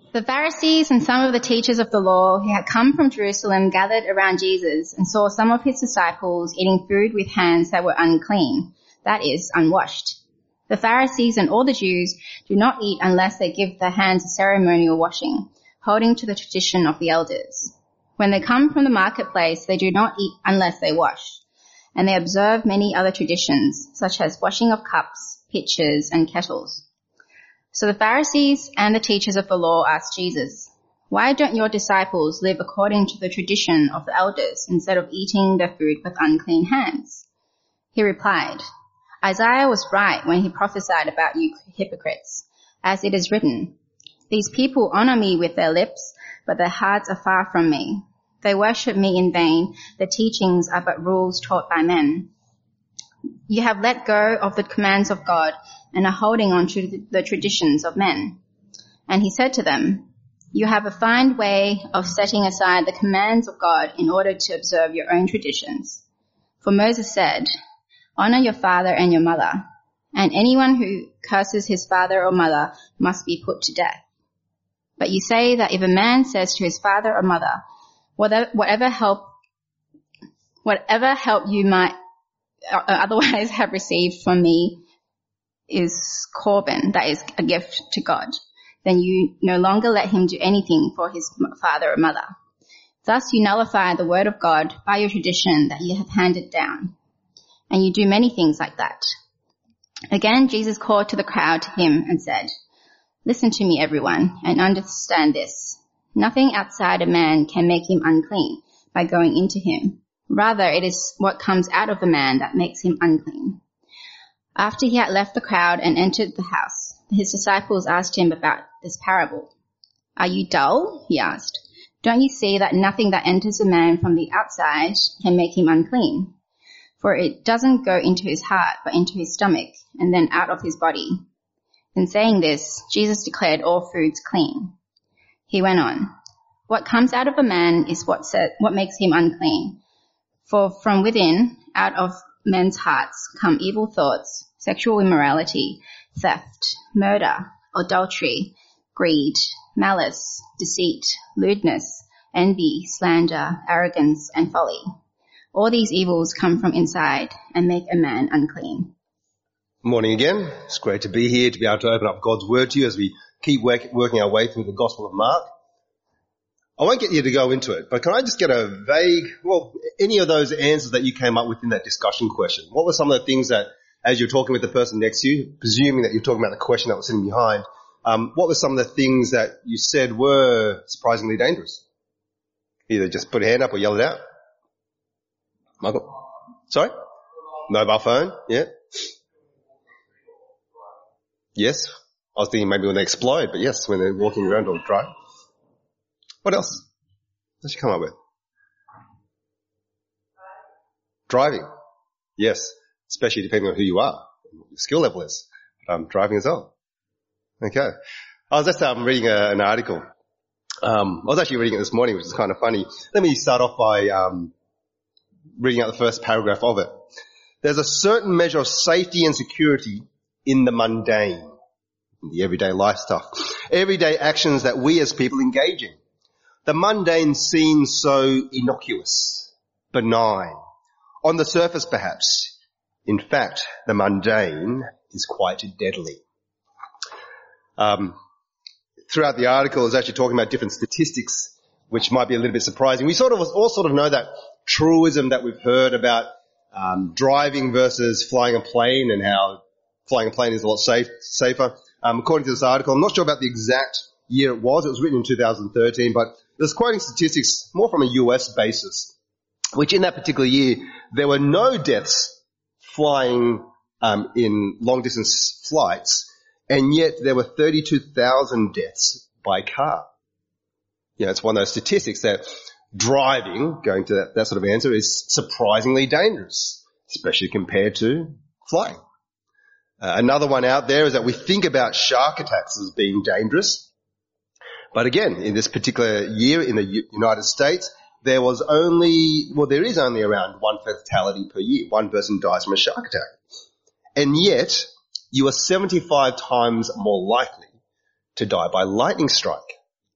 The Pharisees and some of the teachers of the law who had come from Jerusalem gathered around Jesus and saw some of his disciples eating food with hands that were unclean, that is, unwashed. The Pharisees and all the Jews do not eat unless they give their hands a ceremonial washing, holding to the tradition of the elders. When they come from the marketplace, they do not eat unless they wash, and they observe many other traditions, such as washing of cups, pitchers, and kettles. So the Pharisees and the teachers of the law asked Jesus, "Why don't your disciples live according to the tradition of the elders instead of eating their food with unclean hands?" He replied, "Isaiah was right when he prophesied about you hypocrites, as it is written, 'These people honor me with their lips, but their hearts are far from me. They worship me in vain. Their teachings are but rules taught by men.' You have let go of the commands of God and are holding on to the traditions of men." And he said to them, "You have a fine way of setting aside the commands of God in order to observe your own traditions. For Moses said, 'Honor your father and your mother,' and anyone who curses his father or mother must be put to death. But you say that if a man says to his father or mother, 'Whatever help you might otherwise have received from me is Corban, that is a gift to God,' then you no longer let him do anything for his father or mother. Thus you nullify the word of God by your tradition that you have handed down. And you do many things like that." Again, Jesus called to the crowd to him and said, "Listen to me, everyone, and understand this. Nothing outside a man can make him unclean by going into him. Rather, it is what comes out of the man that makes him unclean." After he had left the crowd and entered the house, his disciples asked him about this parable. "Are you dull?" he asked. "Don't you see that nothing that enters a man from the outside can make him unclean? For it doesn't go into his heart, but into his stomach, and then out of his body." In saying this, Jesus declared all foods clean. He went on, "What comes out of a man is what makes him unclean. For from within, out of men's hearts, come evil thoughts, sexual immorality, theft, murder, adultery, greed, malice, deceit, lewdness, envy, slander, arrogance, and folly. All these evils come from inside and make a man unclean." Morning again. It's great to be here, to be able to open up God's Word to you as we keep working our way through the Gospel of Mark. I won't get you to go into it, but can I just get a vague, any of those answers that you came up with in that discussion question? What were some of the things that, as you're talking with the person next to you, presuming that you're talking about the question that was sitting behind, what were some of the things that you said were surprisingly dangerous? Either just put a hand up or yell it out. Michael? Sorry? Mobile phone? Yeah. Yes. I was thinking maybe when they explode, but yes, when they're walking around or driving. What else? What did you come up with? Driving. Yes. Especially depending on who you are, what your skill level is. Driving as well. Okay. I was just reading an article. I was actually reading it this morning, which is kind of funny. Let me start off by reading out the first paragraph of it. "There's a certain measure of safety and security in the mundane, in the everyday life stuff, everyday actions that we as people engage in. The mundane seems so innocuous, benign, on the surface perhaps. In fact, the mundane is quite deadly." Throughout the article, it's actually talking about different statistics, which might be a little bit surprising. We all know that truism that we've heard about driving versus flying a plane, and how flying a plane is a lot safer. According to this article, I'm not sure about the exact year it was written in 2013, but it was quoting statistics more from a US basis, which in that particular year, there were no deaths flying in long-distance flights, and yet there were 32,000 deaths by car. It's one of those statistics that driving, going to that sort of answer, is surprisingly dangerous, especially compared to flying. Another one out there is that we think about shark attacks as being dangerous. But again, in this particular year in the United States, there is only around one fatality per year. One person dies from a shark attack. And yet, you are 75 times more likely to die by lightning strike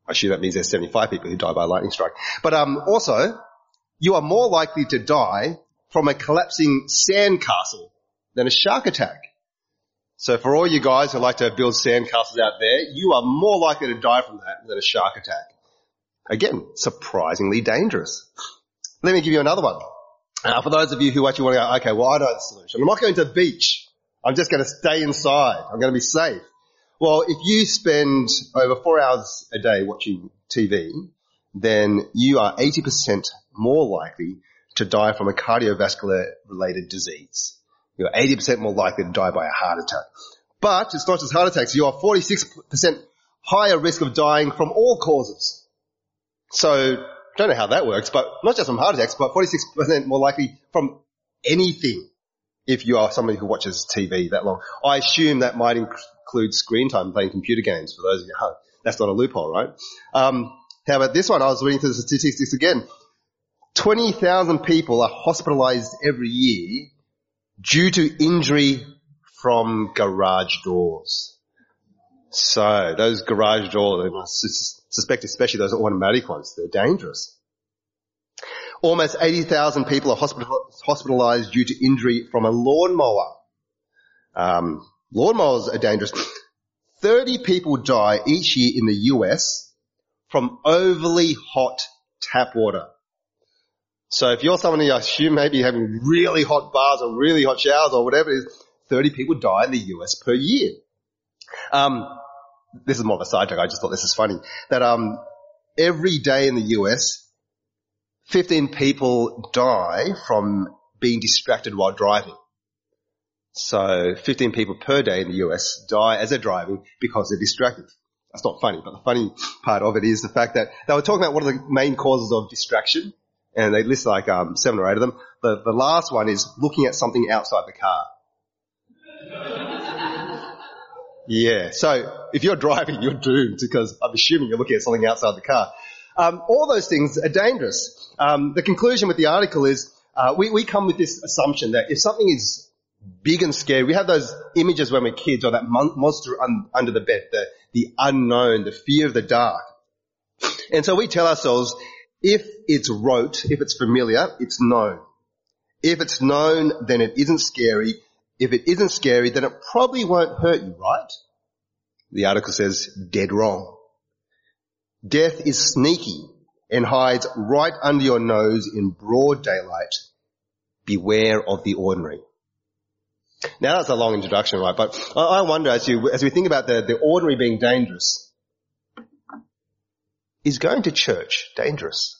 I assume that means there's 75 people who die by a lightning strike. But also, you are more likely to die from a collapsing sandcastle than a shark attack. So for all you guys who like to build sandcastles out there, you are more likely to die from that than a shark attack. Again, surprisingly dangerous. Let me give you another one. For those of you who actually want to go, okay, well, I know the solution. I'm not going to the beach. I'm just going to stay inside. I'm going to be safe. Well, if you spend over 4 hours a day watching TV, then you are 80% more likely to die from a cardiovascular-related disease. You're 80% more likely to die by a heart attack. But it's not just heart attacks. You are 46% higher risk of dying from all causes. So, don't know how that works, but not just from heart attacks, but 46% more likely from anything if you are somebody who watches TV that long. I assume that might include screen time playing computer games for those of you at home. That's not a loophole, right? How about this one? I was reading through the statistics again. 20,000 people are hospitalized every year due to injury from garage doors. So those garage doors, I suspect especially those automatic ones, they're dangerous. Almost 80,000 people are hospitalized due to injury from a lawnmower. Lawnmowers are dangerous. 30 people die each year in the US from overly hot tap water. So if you're someone who I assume maybe having really hot baths or really hot showers or whatever it is, 30 people die in the US per year. This is more of a side joke. I just thought this is funny. That every day in the US, 15 people die from being distracted while driving. So 15 people per day in the US die as they're driving because they're distracted. That's not funny, but the funny part of it is the fact that they were talking about what are the main causes of distraction, and they list like 7 or 8 of them. The last one is looking at something outside the car. Yeah, so if you're driving, you're doomed because I'm assuming you're looking at something outside the car. All those things are dangerous. The conclusion with the article is we come with this assumption that if something is big and scary, we have those images when we're kids, or that monster under the bed, the unknown, the fear of the dark. And so we tell ourselves, if it's rote, if it's familiar, it's known. If it's known, then it isn't scary. If it isn't scary, then it probably won't hurt you, right? The article says, dead wrong. Death is sneaky and hides right under your nose in broad daylight. Beware of the ordinary. Now that's a long introduction, right? But I wonder, as we think about the ordinary being dangerous, is going to church dangerous?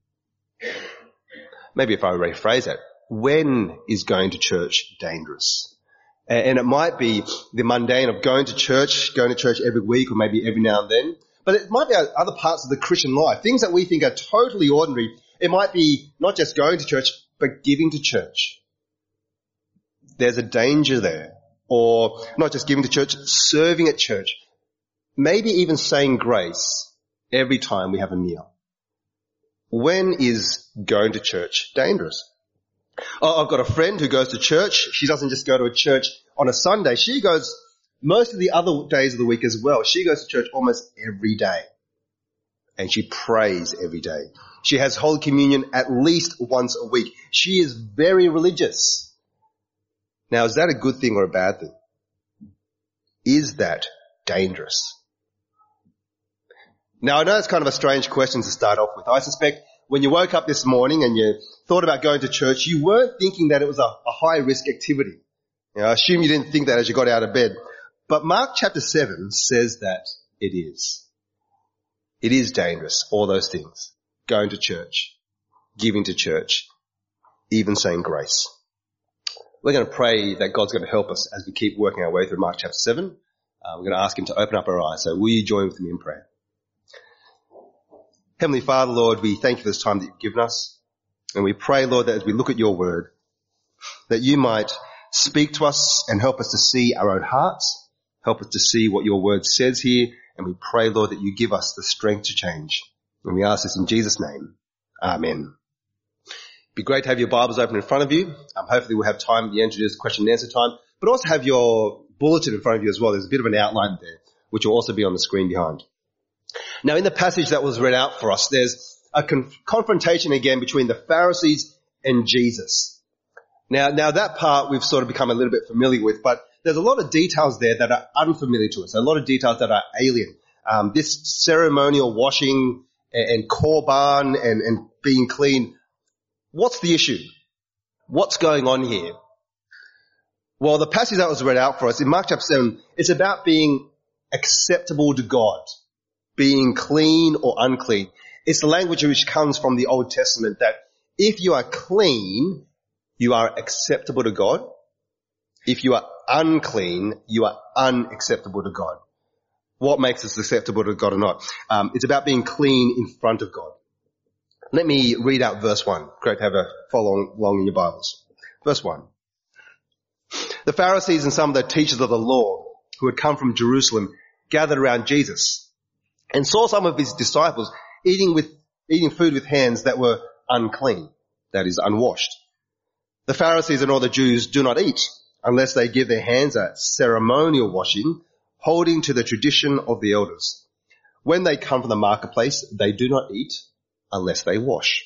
Maybe if I rephrase it, when is going to church dangerous? And it might be the mundane of going to church every week or maybe every now and then. But it might be other parts of the Christian life, things that we think are totally ordinary. It might be not just going to church, but giving to church. There's a danger there. Or not just giving to church, serving at church. Maybe even saying grace every time we have a meal. When is going to church dangerous? I've got a friend who goes to church. She doesn't just go to a church on a Sunday. She goes most of the other days of the week as well. She goes to church almost every day. And she prays every day. She has Holy Communion at least once a week. She is very religious. Now, is that a good thing or a bad thing? Is that dangerous? Now, I know it's kind of a strange question to start off with. I suspect when you woke up this morning and you thought about going to church, you weren't thinking that it was a high-risk activity. I assume you didn't think that as you got out of bed. But Mark chapter 7 says that it is. It is dangerous, all those things. Going to church, giving to church, even saying grace. We're going to pray that God's going to help us as we keep working our way through Mark chapter 7. We're going to ask him to open up our eyes. So will you join with me in prayer? Heavenly Father, Lord, we thank you for this time that you've given us. And we pray, Lord, that as we look at your word, that you might speak to us and help us to see our own hearts, help us to see what your word says here. And we pray, Lord, that you give us the strength to change. And we ask this in Jesus' name. Amen. It'd be great to have your Bibles open in front of you. Hopefully we'll have time at the end to do this question and answer time, but also have your bulletin in front of you as well. There's a bit of an outline there, which will also be on the screen behind. Now, in the passage that was read out for us, there's a confrontation again between the Pharisees and Jesus. Now that part we've sort of become a little bit familiar with, but there's a lot of details there that are unfamiliar to us, a lot of details that are alien. This ceremonial washing and korban and being clean, what's the issue? What's going on here? Well, the passage that was read out for us in Mark chapter 7, it's about being acceptable to God, being clean or unclean. It's the language which comes from the Old Testament that if you are clean, you are acceptable to God. If you are unclean, you are unacceptable to God. What makes us acceptable to God or not? It's about being clean in front of God. Let me read out verse 1. Great to have a follow along in your Bibles. Verse 1. The Pharisees and some of the teachers of the law who had come from Jerusalem gathered around Jesus and saw some of his disciples eating food with hands that were unclean, that is, unwashed. The Pharisees and all the Jews do not eat unless they give their hands a ceremonial washing, holding to the tradition of the elders. When they come from the marketplace, they do not eat unless they wash.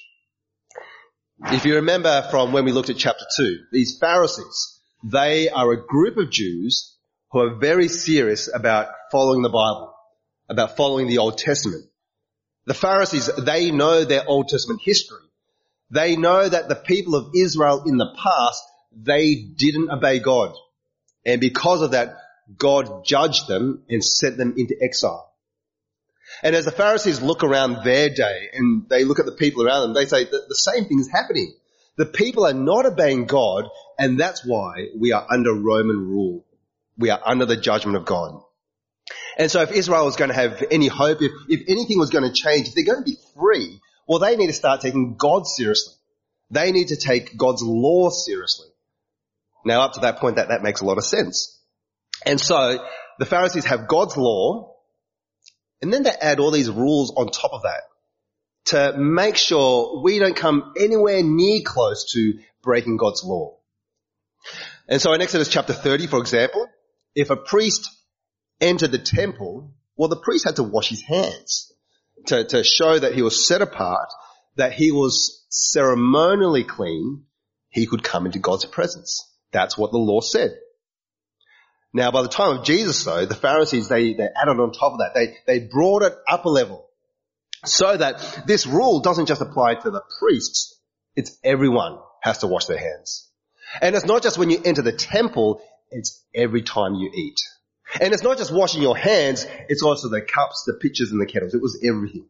If you remember from when we looked at chapter 2, these Pharisees, they are a group of Jews who are very serious about following the Bible, about following the Old Testament. The Pharisees, they know their Old Testament history. They know that the people of Israel in the past, they didn't obey God. And because of that, God judged them and sent them into exile. And as the Pharisees look around their day and they look at the people around them, they say that the same thing is happening. The people are not obeying God, and that's why we are under Roman rule. We are under the judgment of God. And so if Israel was going to have any hope, if anything was going to change, if they're going to be free, well, they need to start taking God seriously. They need to take God's law seriously. Now, up to that point, that makes a lot of sense. And so the Pharisees have God's law, and then they add all these rules on top of that to make sure we don't come anywhere near close to breaking God's law. And so in Exodus chapter 30, for example, if a priest entered the temple, well, the priest had to wash his hands to show that he was set apart, that he was ceremonially clean, he could come into God's presence. That's what the law said. Now, by the time of Jesus, though, the Pharisees, they added on top of that. They brought it up a level so that this rule doesn't just apply to the priests. It's everyone has to wash their hands. And it's not just when you enter the temple, it's every time you eat. And it's not just washing your hands, it's also the cups, the pitchers and the kettles. It was everything.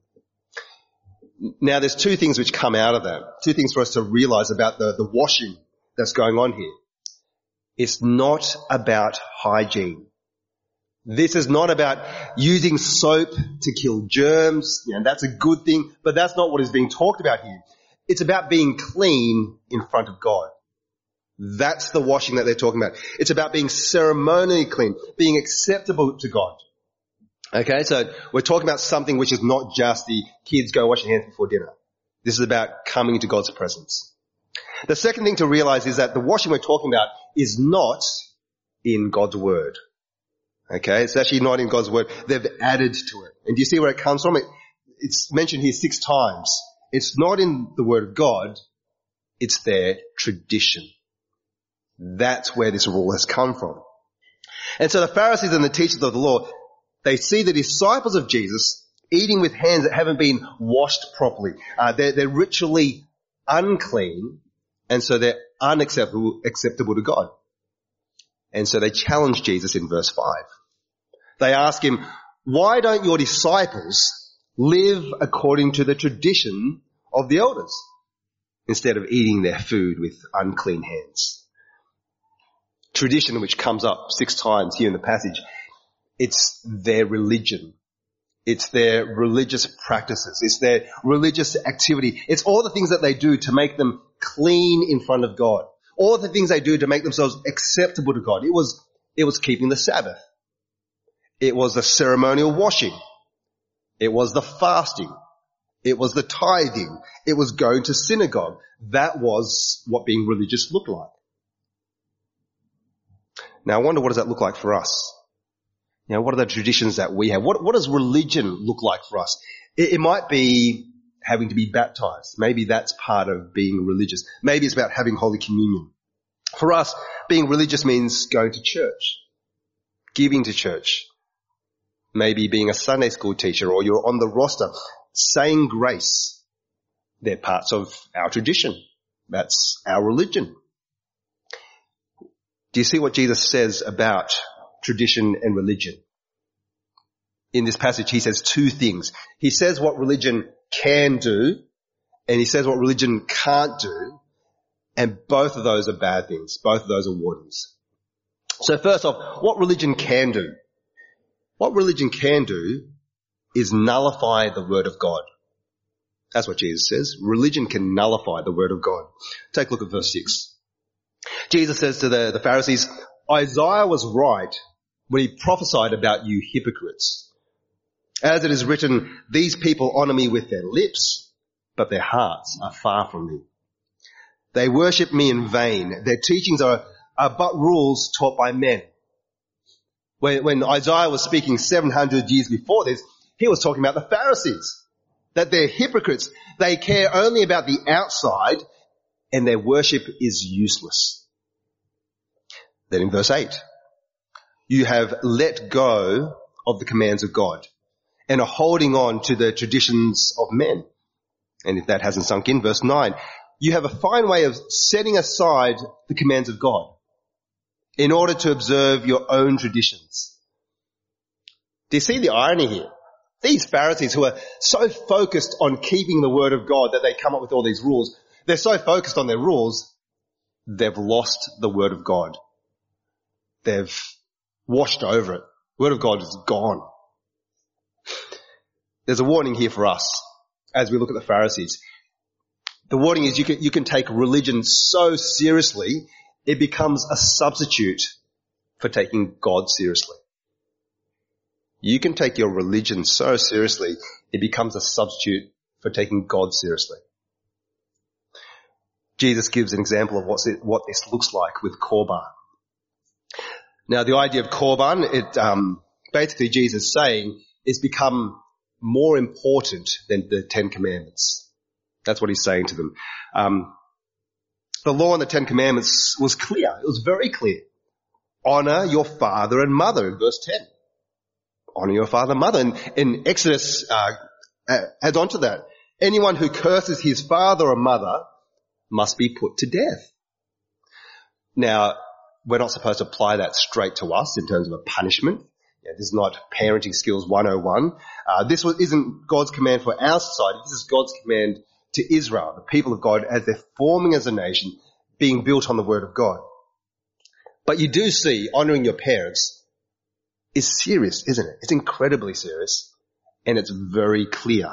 Now, there's two things which come out of that. Two things for us to realize about the washing that's going on here. It's not about hygiene. This is not about using soap to kill germs. That's a good thing, but that's not what is being talked about here. It's about being clean in front of God. That's the washing that they're talking about. It's about being ceremonially clean, being acceptable to God. Okay, so we're talking about something which is not just the kids go wash your hands before dinner. This is about coming into God's presence. The second thing to realize is that the washing we're talking about is not in God's word. Okay, it's actually not in God's word. They've added to it. And do you see where it comes from? It's mentioned here 6 times. It's not in the word of God. It's their tradition. That's where this rule has come from. And so the Pharisees and the teachers of the law, they see the disciples of Jesus eating with hands that haven't been washed properly. They're ritually unclean, and so they're unacceptable to God. And so they challenge Jesus in verse 5. They ask him, why don't your disciples live according to the tradition of the elders instead of eating their food with unclean hands? Tradition, which comes up 6 times here in the passage, it's their religion. It's their religious practices. It's their religious activity. It's all the things that they do to make them clean in front of God. All the things they do to make themselves acceptable to God. It was keeping the Sabbath. It was the ceremonial washing. It was the fasting. It was the tithing. It was going to synagogue. That was what being religious looked like. Now I wonder, what does that look like for us? What are the traditions that we have? What does religion look like for us? It might be having to be baptized. Maybe that's part of being religious. Maybe it's about having Holy Communion. For us, being religious means going to church, giving to church, maybe being a Sunday school teacher, or you're on the roster, saying grace. They're parts of our tradition. That's our religion. Do you see what Jesus says about tradition and religion? In this passage, he says two things. He says what religion can do, and he says what religion can't do, and both of those are bad things. Both of those are warnings. So first off, what religion can do? What religion can do is nullify the word of God. That's what Jesus says. Religion can nullify the word of God. Take a look at verse 6. Jesus says to the Pharisees, Isaiah was right when he prophesied about you hypocrites. As it is written, these people honor me with their lips, but their hearts are far from me. They worship me in vain. Their teachings are but rules taught by men. When Isaiah was speaking 700 years before this, he was talking about the Pharisees, that they're hypocrites. They care only about the outside, and their worship is useless. Then in verse 8, you have let go of the commands of God and are holding on to the traditions of men. And if that hasn't sunk in, verse 9, you have a fine way of setting aside the commands of God in order to observe your own traditions. Do you see the irony here? These Pharisees who are so focused on keeping the word of God that they come up with all these rules, they're so focused on their rules, they've lost the word of God. They've washed over it. The word of God is gone. There's a warning here for us as we look at the Pharisees. The warning is you can take religion so seriously, it becomes a substitute for taking God seriously. You can take your religion so seriously, it becomes a substitute for taking God seriously. Jesus gives an example of what this looks like with Korban. Now, the idea of Korban, basically Jesus is saying it's become more important than the Ten Commandments. That's what he's saying to them. The law and the Ten Commandments was clear. It was very clear. Honor your father and mother in verse 10. Honor your father and mother. And in Exodus, adds on to that. Anyone who curses his father or mother must be put to death. Now, we're not supposed to apply that straight to us in terms of a punishment. This is not parenting skills 101. This isn't God's command for our society. This is God's command to Israel, the people of God, as they're forming as a nation, being built on the word of God. But you do see honoring your parents is serious, isn't it? It's incredibly serious, and it's very clear.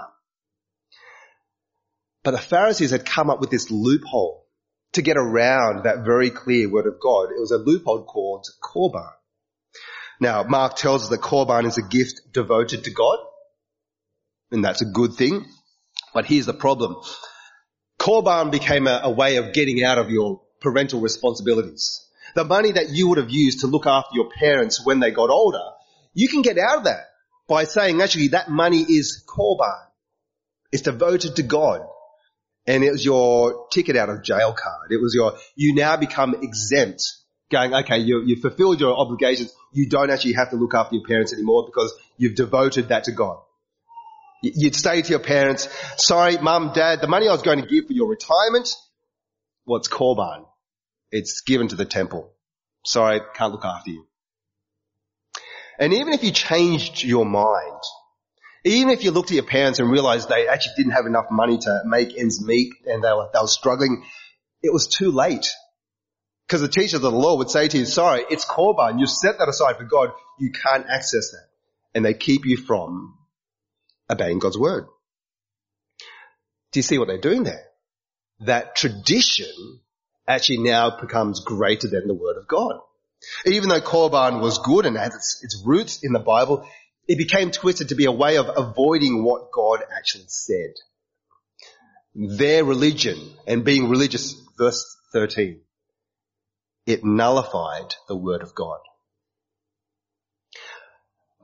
But the Pharisees had come up with this loophole to get around that very clear word of God. It was a loophole called Korban. Now, Mark tells us that Korban is a gift devoted to God, and that's a good thing. But here's the problem. Korban became a way of getting out of your parental responsibilities. The money that you would have used to look after your parents when they got older, you can get out of that by saying, actually, that money is Korban. It's devoted to God. And it was your ticket out of jail card. It was you now become exempt, going, okay, you fulfilled your obligations. You don't actually have to look after your parents anymore because you've devoted that to God. You'd say to your parents, sorry, mum, dad, the money I was going to give for your retirement, well, it's Korban. It's given to the temple. Sorry, can't look after you. And even if you changed your mind, even if you looked at your parents and realized they actually didn't have enough money to make ends meet and they were struggling, it was too late. Because the teachers of the law would say to you, sorry, it's Korban. You set that aside for God. You can't access that. And they keep you from obeying God's word. Do you see what they're doing there? That tradition actually now becomes greater than the word of God. Even though Korban was good and has its roots in the Bible, it became twisted to be a way of avoiding what God actually said. Their religion and being religious, verse 13, it nullified the word of God.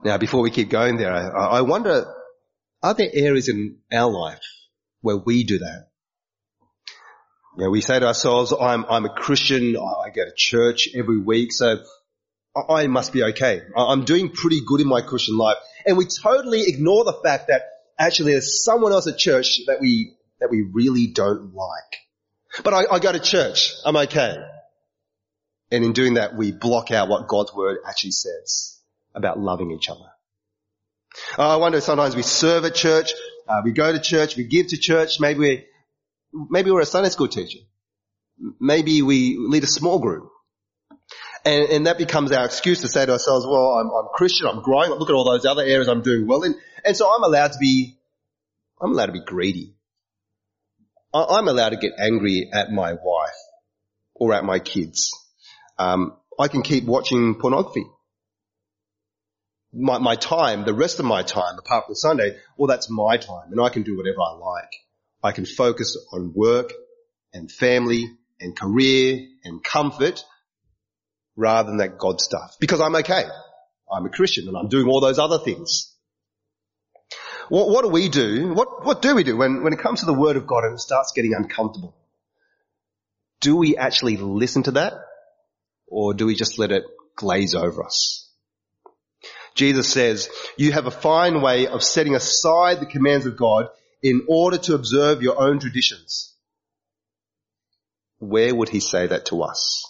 Now, before we keep going there, I wonder, are there areas in our life where we do that? You know, we say to ourselves, I'm a Christian, I go to church every week, so I must be okay. I'm doing pretty good in my Christian life. And we totally ignore the fact that actually there's someone else at church that we really don't like. But I go to church, I'm okay. And in doing that, we block out what God's word actually says about loving each other. I wonder, sometimes we serve at church, we go to church, we give to church, maybe we're a Sunday school teacher. Maybe we lead a small group. And that becomes our excuse to say to ourselves, well, I'm Christian, I'm growing, look at all those other areas I'm doing well in. And so I'm allowed to be greedy. I'm allowed to get angry at my wife or at my kids. I can keep watching pornography. My time, the rest of my time, apart from Sunday, well, that's my time, and I can do whatever I like. I can focus on work and family and career and comfort rather than that God stuff. Because I'm okay. I'm a Christian and I'm doing all those other things. What do we do? What do we do when it comes to the Word of God and it starts getting uncomfortable? Do we actually listen to that? Or do we just let it glaze over us? Jesus says, you have a fine way of setting aside the commands of God in order to observe your own traditions. Where would he say that to us?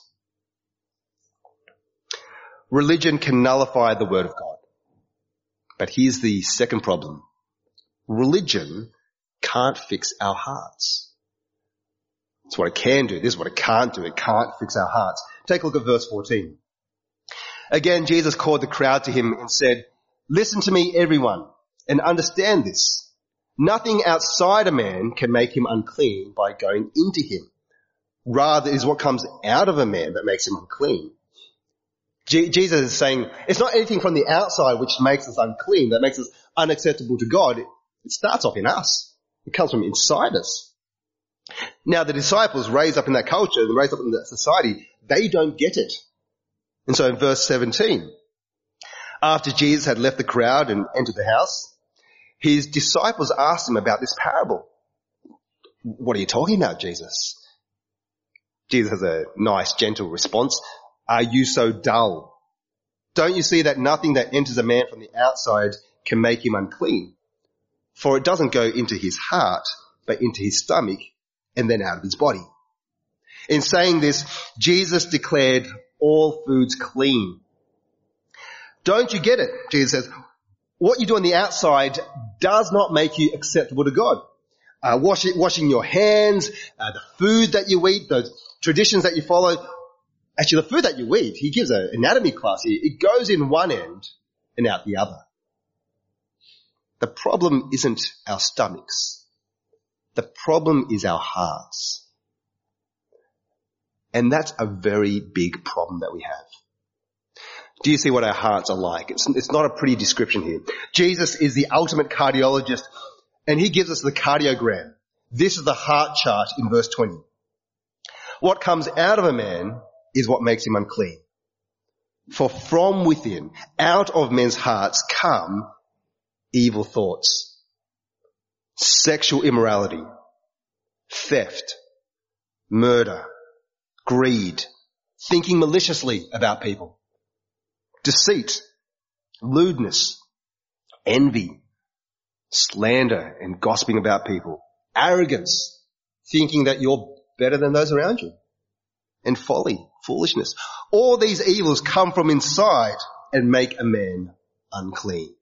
Religion can nullify the word of God. But here's the second problem. Religion can't fix our hearts. That's what it can do. This is what it can't do. It can't fix our hearts. Take a look at verse 14. Again, Jesus called the crowd to him and said, listen to me, everyone, and understand this. Nothing outside a man can make him unclean by going into him. Rather, it is what comes out of a man that makes him unclean. Jesus is saying it's not anything from the outside which makes us unclean, that makes us unacceptable to God. It starts off in us. It comes from inside us. Now, the disciples raised up in that culture, raised up in that society, they don't get it. And so in verse 17, after Jesus had left the crowd and entered the house, his disciples asked him about this parable. What are you talking about, Jesus? Jesus has a nice, gentle response. Are you so dull? Don't you see that nothing that enters a man from the outside can make him unclean? For it doesn't go into his heart, but into his stomach and then out of his body. In saying this, Jesus declared all foods clean. Don't you get it? Jesus says, what you do on the outside does not make you acceptable to God. Washing your hands, the food that you eat, those traditions that you follow. Actually, the food that you eat, he gives an anatomy class here. It goes in one end and out the other. The problem isn't our stomachs. The problem is our hearts. And that's a very big problem that we have. Do you see what our hearts are like? It's not a pretty description here. Jesus is the ultimate cardiologist, and he gives us the cardiogram. This is the heart chart in verse 20. What comes out of a man is what makes him unclean. For from within, out of men's hearts come evil thoughts, sexual immorality, theft, murder, greed, thinking maliciously about people, deceit, lewdness, envy, slander and gossiping about people, arrogance, thinking that you're better than those around you, and folly, foolishness. All these evils come from inside and make a man unclean.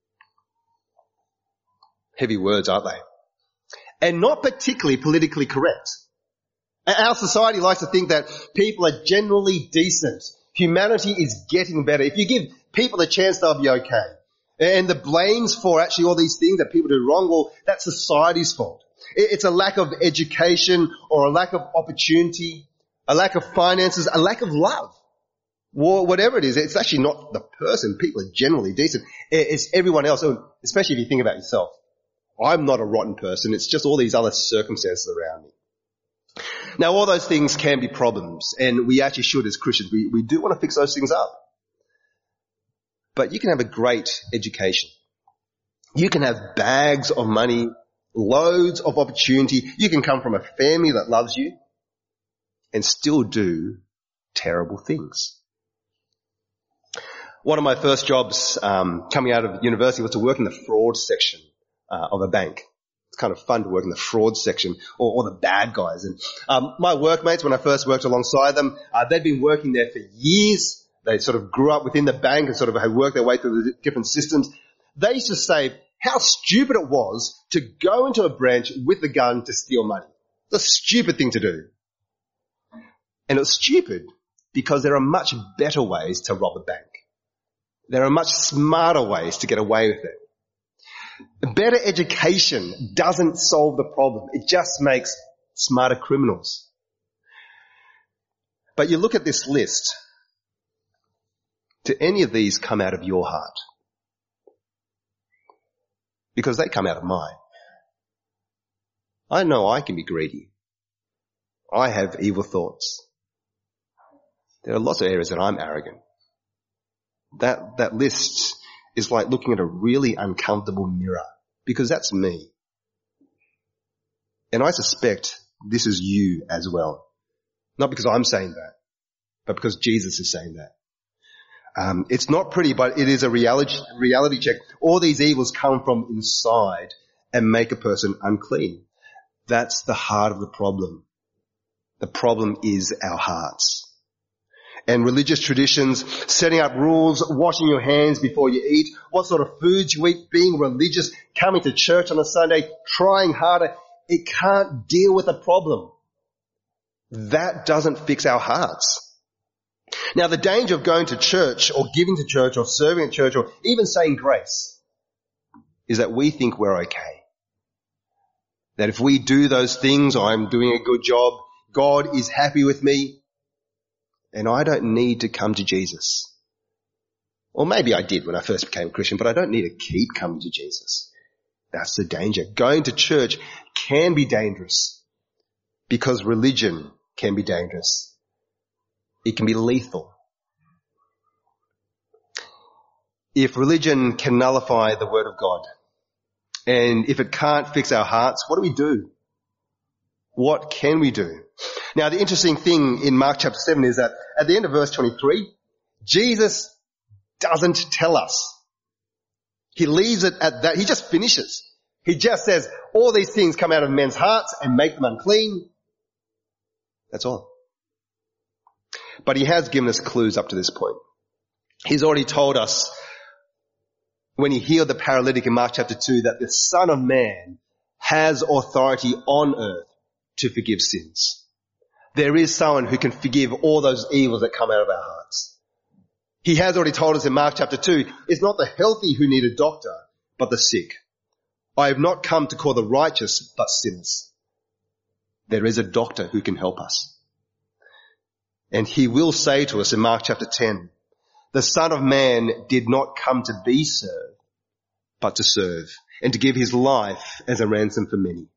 Heavy words, aren't they? And not particularly politically correct. Our society likes to think that people are generally decent. Humanity is getting better. If you give people a chance, they'll be okay. And the blames for actually all these things that people do wrong, well, that's society's fault. It's a lack of education or a lack of opportunity, a lack of finances, a lack of love. Whatever it is, it's actually not the person. People are generally decent. It's everyone else, especially if you think about yourself. I'm not a rotten person. It's just all these other circumstances around me. Now, all those things can be problems, and we actually should as Christians. We do want to fix those things up. but you can have a great education. You can have bags of money, loads of opportunity. You can come from a family that loves you and still do terrible things. One of my first jobs coming out of university was to work in the fraud section of a bank. It's kind of fun to work in the fraud section or the bad guys. And my workmates, when I first worked alongside them, they'd been working there for years. They sort of grew up within the bank and sort of had worked their way through the different systems. They used to say how stupid it was to go into a branch with a gun to steal money. It's a stupid thing to do. And it's stupid because there are much better ways to rob a bank. There are much smarter ways to get away with it. Better education doesn't solve the problem. It just makes smarter criminals. But you look at this list. Do any of these come out of your heart? Because they come out of mine. I know I can be greedy. I have evil thoughts. There are lots of areas that I'm arrogant. That list is like looking at a really uncomfortable mirror, because that's me. And I suspect this is you as well. Not because I'm saying that, but because Jesus is saying that. It's not pretty, but it is a reality check. All these evils come from inside and make a person unclean. That's the heart of the problem. The problem is our hearts. And religious traditions, setting up rules, washing your hands before you eat, what sort of foods you eat, being religious, coming to church on a Sunday, trying harder, it can't deal with the problem. That doesn't fix our hearts. Now, the danger of going to church or giving to church or serving at church or even saying grace is that we think we're okay. That if we do those things, I'm doing a good job, God is happy with me, and I don't need to come to Jesus. Or maybe I did when I first became a Christian, but I don't need to keep coming to Jesus. That's the danger. Going to church can be dangerous because religion can be dangerous. It can be lethal. If religion can nullify the word of God, and if it can't fix our hearts, what do we do? What can we do? Now, the interesting thing in Mark chapter 7 is that at the end of verse 23, Jesus doesn't tell us. He leaves it at that. He just finishes. He just says, all these things come out of men's hearts and make them unclean. That's all. But he has given us clues up to this point. He's already told us when he healed the paralytic in Mark chapter 2 that the Son of Man has authority on earth to forgive sins. There is someone who can forgive all those evils that come out of our hearts. He has already told us in Mark chapter 2, it's not the healthy who need a doctor, but the sick. I have not come to call the righteous, but sinners. There is a doctor who can help us. And he will say to us in Mark chapter 10, the Son of Man did not come to be served, but to serve, and to give his life as a ransom for many.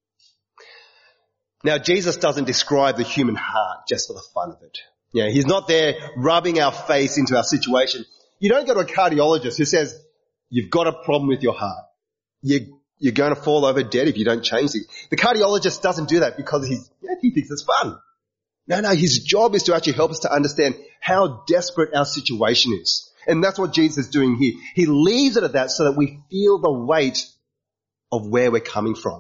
Now, Jesus doesn't describe the human heart just for the fun of it. Yeah, he's not there rubbing our face into our situation. You don't go to a cardiologist who says, you've got a problem with your heart. You're going to fall over dead if you don't change things. The cardiologist doesn't do that because he thinks it's fun. No, his job is to actually help us to understand how desperate our situation is. And that's what Jesus is doing here. He leaves it at that so that we feel the weight of where we're coming from.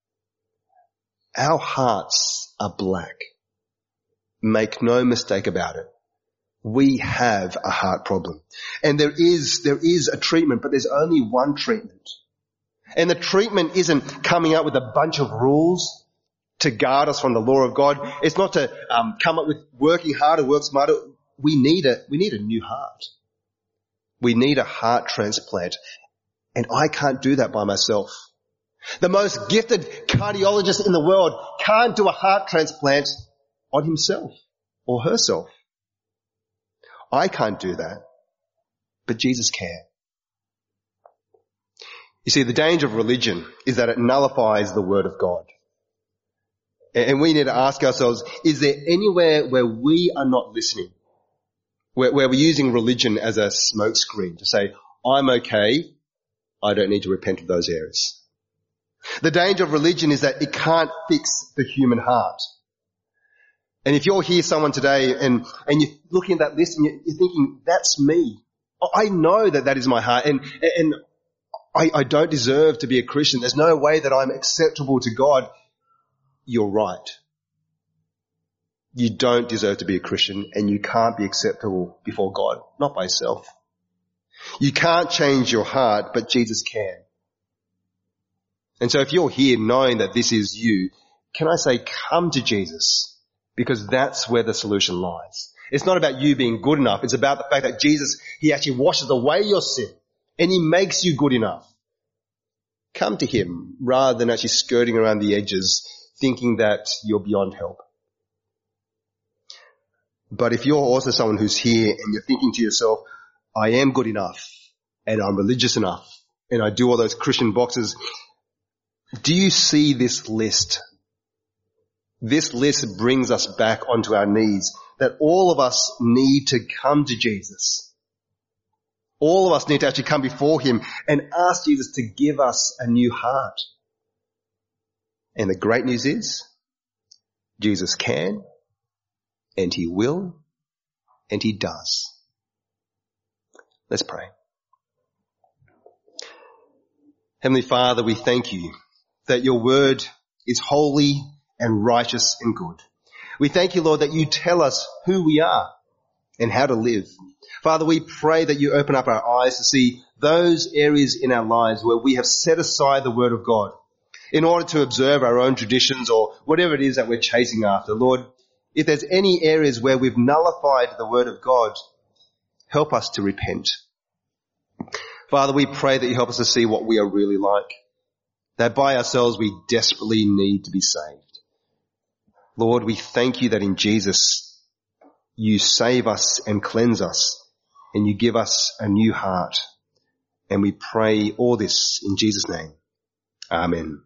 Our hearts are black. Make no mistake about it. We have a heart problem. And there is a treatment, but there's only one treatment. And the treatment isn't coming up with a bunch of rules to guard us from the law of God. It's not to come up with working harder, work smarter. We need a new heart. We need a heart transplant. And I can't do that by myself. The most gifted cardiologist in the world can't do a heart transplant on himself or herself. I can't do that, but Jesus can. You see, the danger of religion is that it nullifies the word of God. And we need to ask ourselves, is there anywhere where we are not listening? where we're using religion as a smokescreen to say, I'm okay, I don't need to repent of those areas. The danger of religion is that it can't fix the human heart. And if you're here, someone today, and you're looking at that list and you're thinking, that's me. I know that is my heart, and I don't deserve to be a Christian. There's no way that I'm acceptable to God. You're right. You don't deserve to be a Christian, and you can't be acceptable before God, not by yourself. You can't change your heart, but Jesus can. And so if you're here knowing that this is you, can I say, come to Jesus, because that's where the solution lies. It's not about you being good enough. It's about the fact that Jesus, he actually washes away your sin and he makes you good enough. Come to him rather than actually skirting around the edges thinking that you're beyond help. But if you're also someone who's here and you're thinking to yourself, I am good enough and I'm religious enough and I do all those Christian boxes, do you see this list? This list brings us back onto our knees, that all of us need to come to Jesus. All of us need to actually come before him and ask Jesus to give us a new heart. And the great news is, Jesus can, and he will, and he does. Let's pray. Heavenly Father, we thank you that your word is holy and righteous and good. We thank you, Lord, that you tell us who we are and how to live. Father, we pray that you open up our eyes to see those areas in our lives where we have set aside the word of God in order to observe our own traditions or whatever it is that we're chasing after. Lord, if there's any areas where we've nullified the word of God, help us to repent. Father, we pray that you help us to see what we are really like, that by ourselves we desperately need to be saved. Lord, we thank you that in Jesus you save us and cleanse us and you give us a new heart. And we pray all this in Jesus' name. Amen.